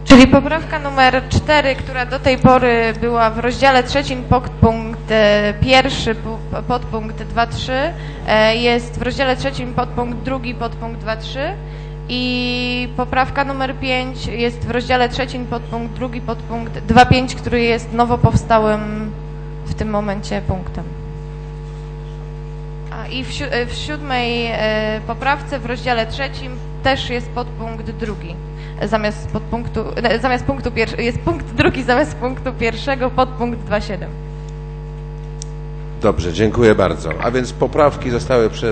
Czyli poprawka numer 4, która do tej pory była w rozdziale 3, podpunkt 1, podpunkt 2.3, jest w rozdziale 3, podpunkt 2, podpunkt 2.3 i poprawka numer 5 jest w rozdziale 3, podpunkt 2, podpunkt 2.5, który jest nowo powstałym w tym momencie punktem. I w 7. poprawce w rozdziale 3 też jest podpunkt 2. Zamiast punktu pierwszego jest punkt 2 zamiast punktu pierwszego, podpunkt 2.7. Dobrze, dziękuję bardzo. A więc poprawki zostały